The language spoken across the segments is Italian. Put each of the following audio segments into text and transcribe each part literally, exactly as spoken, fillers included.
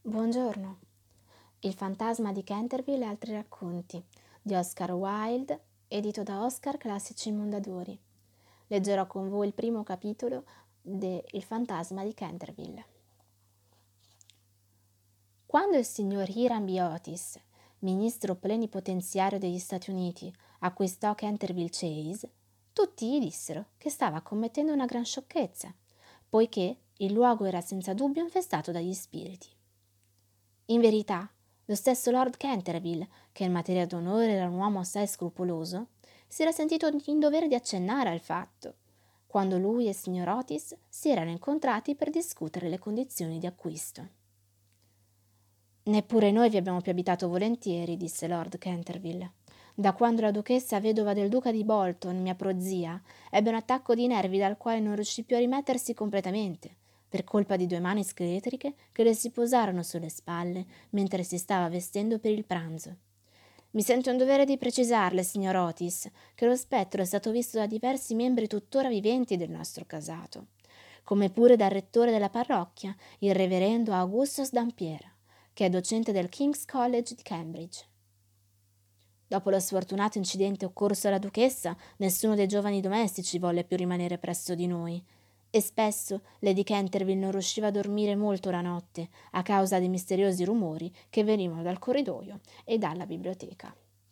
Buongiorno. Il fantasma di Canterville e altri racconti di Oscar Wilde, edito da Oscar Classici Mondadori. Leggerò con voi il primo capitolo de Il fantasma di Canterville. Quando il signor Hiram B. Otis, ministro plenipotenziario degli Stati Uniti, acquistò Canterville Chase, tutti gli dissero che stava commettendo una gran sciocchezza, poiché il luogo era senza dubbio infestato dagli spiriti. In verità, lo stesso Lord Canterville, che in materia d'onore era un uomo assai scrupoloso, si era sentito in dovere di accennare al fatto, quando lui e il signor Otis si erano incontrati per discutere le condizioni di acquisto. «Neppure noi vi abbiamo più abitato volentieri», disse Lord Canterville. «Da quando la duchessa vedova del duca di Bolton, mia prozia, ebbe un attacco di nervi dal quale non riuscì più a rimettersi completamente, per colpa di due mani scheletriche che le si posarono sulle spalle mentre si stava vestendo per il pranzo. Mi sento in dovere di precisarle, signor Otis, che lo spettro è stato visto da diversi membri tuttora viventi del nostro casato, come pure dal rettore della parrocchia, il reverendo Augustus Dampier, che è docente del King's College di Cambridge. Dopo lo sfortunato incidente occorso alla duchessa, nessuno dei giovani domestici volle più rimanere presso di noi, e spesso Lady Canterville non riusciva a dormire molto la notte a causa dei misteriosi rumori che venivano dal corridoio e dalla biblioteca.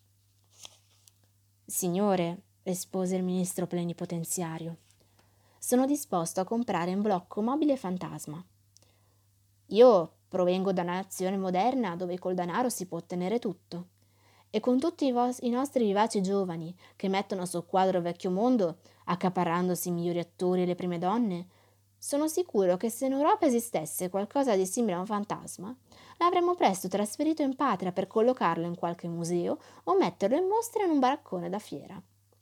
«Signore», rispose il ministro plenipotenziario, «sono disposto a comprare in blocco mobile fantasma. Io provengo da una nazione moderna dove col denaro si può ottenere tutto, e con tutti i, vos- i nostri vivaci giovani che mettono a soqquadro il vecchio mondo, accaparrandosi i migliori attori e le prime donne, sono sicuro che se in Europa esistesse qualcosa di simile a un fantasma, l'avremmo presto trasferito in patria per collocarlo in qualche museo o metterlo in mostra in un baraccone da fiera».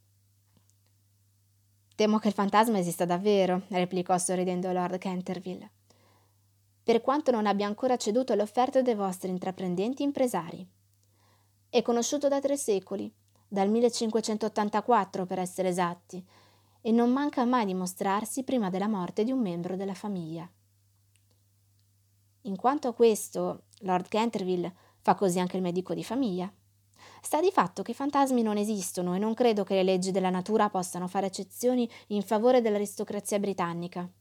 «Temo che il fantasma esista davvero», replicò sorridendo Lord Canterville, «per quanto non abbia ancora ceduto alle offerte dei vostri intraprendenti impresari. È conosciuto da tre secoli, dal millecinquecentottantaquattro per essere esatti, e non manca mai di mostrarsi prima della morte di un membro della famiglia. In quanto a questo, Lord Canterville fa così anche il medico di famiglia. Sta di fatto che i fantasmi non esistono e non credo che le leggi della natura possano fare eccezioni in favore dell'aristocrazia britannica».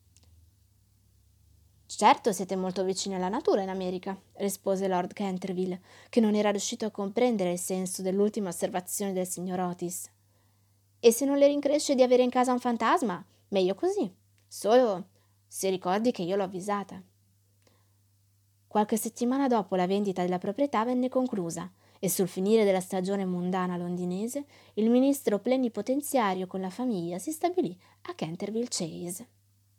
«Certo, siete molto vicini alla natura in America», rispose Lord Canterville, che non era riuscito a comprendere il senso dell'ultima osservazione del signor Otis. «E se non le rincresce di avere in casa un fantasma, meglio così. Solo si ricordi che io l'ho avvisata». Qualche settimana dopo la vendita della proprietà venne conclusa e sul finire della stagione mondana londinese il ministro plenipotenziario con la famiglia si stabilì a Canterville Chase.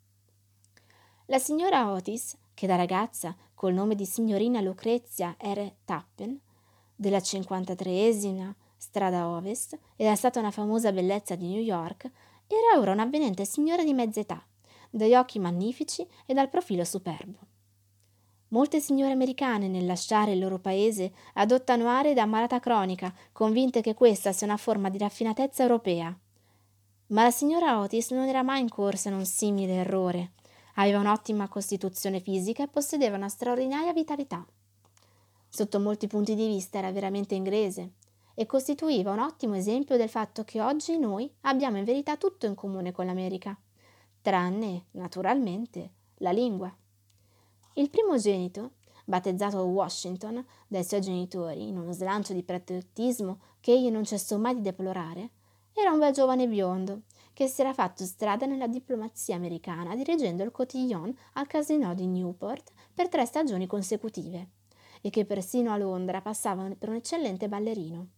La signora Otis, che da ragazza col nome di signorina Lucrezia R. Tappen, della cinquantatreesima strada ovest, era stata una famosa bellezza di New York, era ora un'avvenente signora di mezza età, dagli occhi magnifici e dal profilo superbo. Molte signore americane, nel lasciare il loro paese, adottano arie da ammalata cronica, convinte che questa sia una forma di raffinatezza europea. Ma la signora Otis non era mai incorsa in un simile errore. Aveva un'ottima costituzione fisica e possedeva una straordinaria vitalità. Sotto molti punti di vista era veramente inglese e costituiva un ottimo esempio del fatto che oggi noi abbiamo in verità tutto in comune con l'America, tranne, naturalmente, la lingua. Il primogenito, battezzato Washington dai suoi genitori in uno slancio di patriottismo che egli non cessò mai di deplorare, era un bel giovane biondo che si era fatto strada nella diplomazia americana dirigendo il cotillon al Casino di Newport per tre stagioni consecutive e che persino a Londra passava per un eccellente ballerino.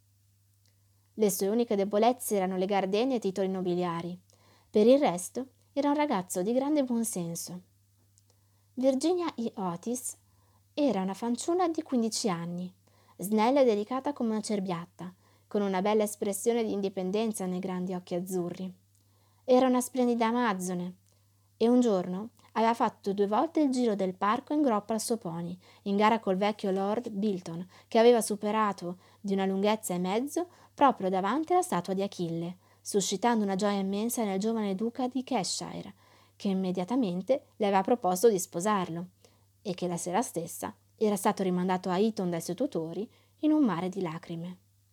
Le sue uniche debolezze erano le gardenie e i titoli nobiliari. Per il resto era un ragazzo di grande buonsenso. Virginia E. Otis era una fanciulla di quindici anni, snella e delicata come una cerbiatta, con una bella espressione di indipendenza nei grandi occhi azzurri. Era una splendida amazzone e un giorno aveva fatto due volte il giro del parco in groppa al suo pony, in gara col vecchio Lord Bilton, che aveva superato di una lunghezza e mezzo proprio davanti alla statua di Achille, suscitando una gioia immensa nel giovane duca di Cheshire, che immediatamente le aveva proposto di sposarlo, e che la sera stessa era stato rimandato a Eton dai suoi tutori in un mare di lacrime.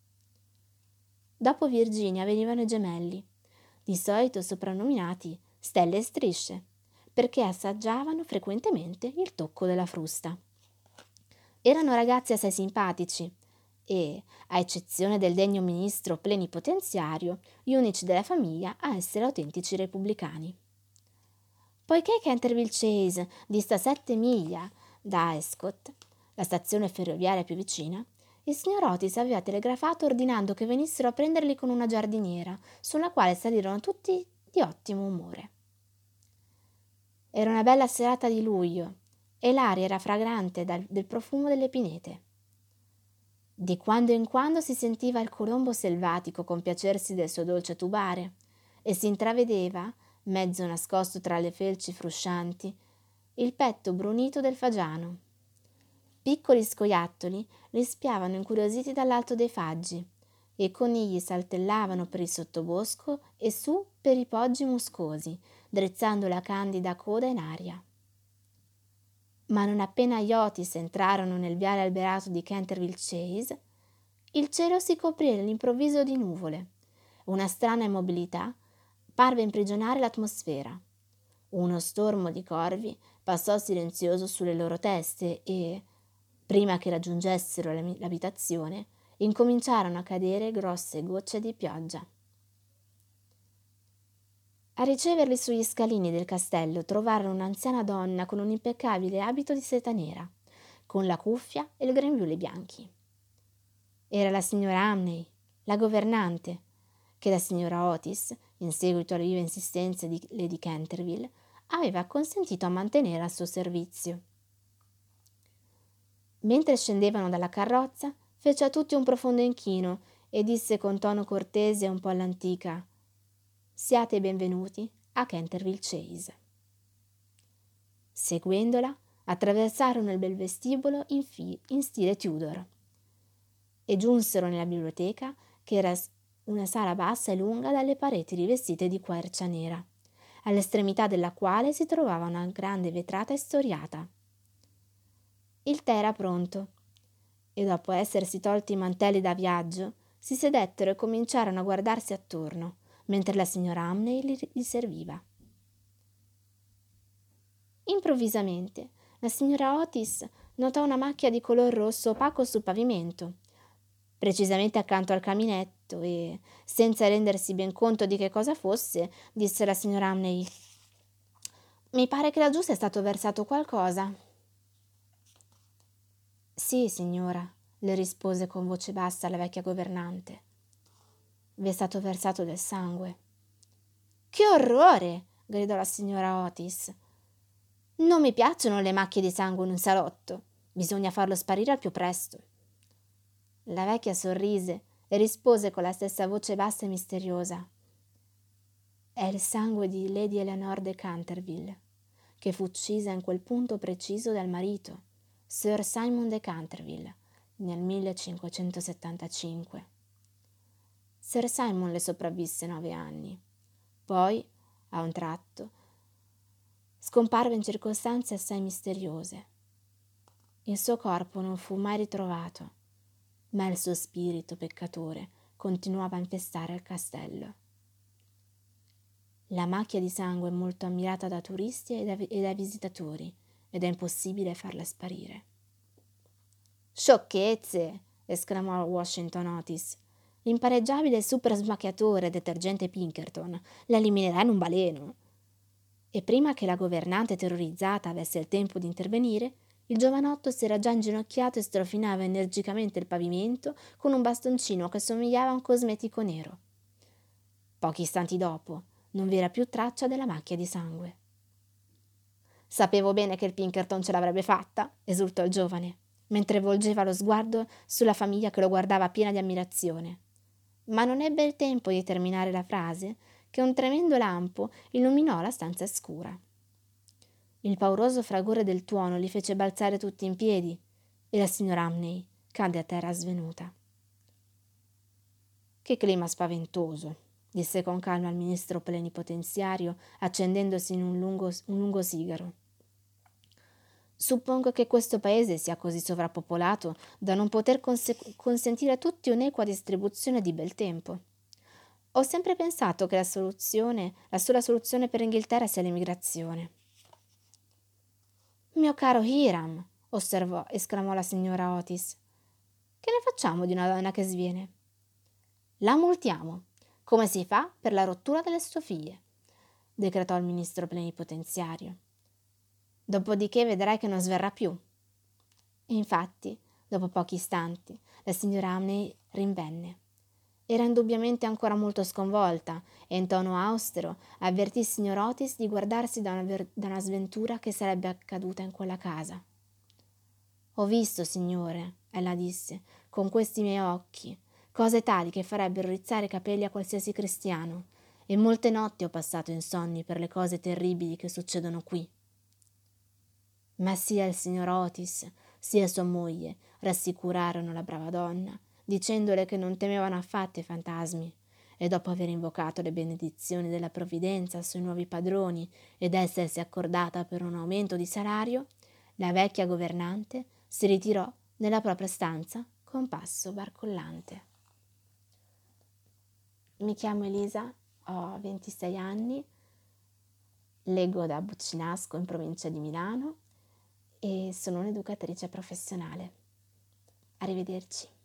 Dopo Virginia venivano i gemelli, di solito soprannominati Stelle e Strisce, perché assaggiavano frequentemente il tocco della frusta. Erano ragazzi assai simpatici e, a eccezione del degno ministro plenipotenziario, gli unici della famiglia a essere autentici repubblicani. Poiché Canterville Chase dista sette miglia da Ascot, la stazione ferroviaria più vicina, il signor Otis aveva telegrafato ordinando che venissero a prenderli con una giardiniera, sulla quale salirono tutti di ottimo umore. Era una bella serata di luglio e l'aria era fragrante dal, del profumo delle pinete. Di quando in quando si sentiva il colombo selvatico compiacersi del suo dolce tubare e si intravedeva, mezzo nascosto tra le felci fruscianti, il petto brunito del fagiano. Piccoli scoiattoli li spiavano incuriositi dall'alto dei faggi e i conigli saltellavano per il sottobosco e su per i poggi muscosi, drizzando la candida coda in aria. Ma non appena gli Otis entrarono nel viale alberato di Canterville Chase, il cielo si coprì all'improvviso di nuvole. Una strana immobilità parve imprigionare l'atmosfera. Uno stormo di corvi passò silenzioso sulle loro teste e, prima che raggiungessero l'abitazione, incominciarono a cadere grosse gocce di pioggia. A riceverli sugli scalini del castello trovarono un'anziana donna con un impeccabile abito di seta nera, con la cuffia e il grembiule bianchi. Era la signora Amney, la governante, che la signora Otis, in seguito alle vive insistenze di Lady Canterville, aveva consentito a mantenere al suo servizio. Mentre scendevano dalla carrozza, fece a tutti un profondo inchino e disse con tono cortese e un po' all'antica: «Siate benvenuti a Canterville Chase». Seguendola, attraversarono il bel vestibolo in, fi- in stile Tudor e giunsero nella biblioteca, che era una sala bassa e lunga dalle pareti rivestite di quercia nera, all'estremità della quale si trovava una grande vetrata istoriata. Il tè era pronto e dopo essersi tolti i mantelli da viaggio si sedettero e cominciarono a guardarsi attorno, mentre la signora Amney li, li serviva. Improvvisamente la signora Otis notò una macchia di color rosso opaco sul pavimento, precisamente accanto al caminetto, e, senza rendersi ben conto di che cosa fosse, disse la signora Amney: «Mi pare che laggiù sia stato versato qualcosa». «Sì, signora», le rispose con voce bassa la vecchia governante. «Vi è stato versato del sangue». «Che orrore!» gridò la signora Otis. «Non mi piacciono le macchie di sangue in un salotto. Bisogna farlo sparire al più presto». La vecchia sorrise e rispose con la stessa voce bassa e misteriosa: «È il sangue di Lady Eleanor de Canterville, che fu uccisa in quel punto preciso dal marito, Sir Simon de Canterville, nel millecinquecentosettantacinque. Sir Simon le sopravvisse nove anni. Poi, a un tratto, scomparve in circostanze assai misteriose. Il suo corpo non fu mai ritrovato, ma il suo spirito peccatore continuava a infestare il castello. La macchia di sangue è molto ammirata da turisti e, da, e dai visitatori, ed è impossibile farla sparire». «Sciocchezze!» esclamò Washington Otis. «L'impareggiabile super smacchiatore detergente Pinkerton la eliminerà in un baleno». E prima che la governante terrorizzata avesse il tempo di intervenire, il giovanotto si era già inginocchiato e strofinava energicamente il pavimento con un bastoncino che somigliava a un cosmetico nero. Pochi istanti dopo non vi era più traccia della macchia di sangue. «Sapevo bene che il Pinkerton ce l'avrebbe fatta», esultò il giovane, mentre volgeva lo sguardo sulla famiglia che lo guardava piena di ammirazione. Ma non ebbe il tempo di terminare la frase che un tremendo lampo illuminò la stanza scura. Il pauroso fragore del tuono li fece balzare tutti in piedi e la signora Amney cadde a terra svenuta. «Che clima spaventoso», disse con calma il ministro plenipotenziario, accendendosi in un lungo, un lungo sigaro. Suppongo che questo paese sia così sovrappopolato da non poter conse- consentire a tutti un'equa distribuzione di bel tempo. Ho sempre pensato che la soluzione, la sola soluzione per l'Inghilterra sia l'immigrazione. Mio caro Hiram, osservò, esclamò la signora Otis. Che ne facciamo di una donna che sviene? La multiamo, come si fa per la rottura delle stoviglie, decretò il ministro plenipotenziario. Dopodiché vedrai che non sverrà più. E infatti, dopo pochi istanti, la signora Amney rinvenne. Era indubbiamente ancora molto sconvolta e in tono austero avvertì il signor Otis di guardarsi da una, ver- da una sventura che sarebbe accaduta in quella casa. Ho visto, signore, ella disse, con questi miei occhi, cose tali che farebbero rizzare i capelli a qualsiasi cristiano, e molte notti ho passato insonni per le cose terribili che succedono qui. Ma sia il signor Otis sia sua moglie rassicurarono la brava donna, dicendole che non temevano affatto i fantasmi, e dopo aver invocato le benedizioni della provvidenza sui nuovi padroni ed essersi accordata per un aumento di salario, la vecchia governante si ritirò nella propria stanza con passo barcollante. Mi chiamo Elisa, ho ventisei anni, leggo da Buccinasco in provincia di Milano e sono un'educatrice professionale. Arrivederci.